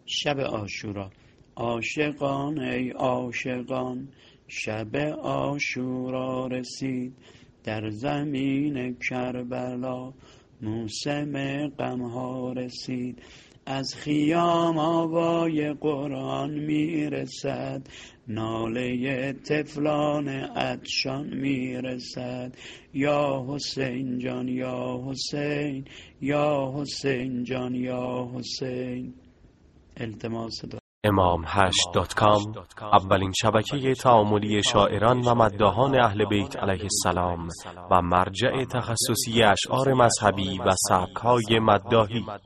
شب عاشورا. عاشقان ای عاشقان، شب عاشورا رسید، در زمین کربلا موسم غم‌ها رسید. از خیام آوای قرآن میرسد، ناله طفلان عطشان میرسد. یا حسین جان یا حسین، یا حسین جان یا حسین. التماس دعا. imam8.com اولین شبکه تعاملی شاعران و مداحان اهل بیت علیه السلام و مرجع تخصصی اشعار مذهبی و سبک‌های مداحی.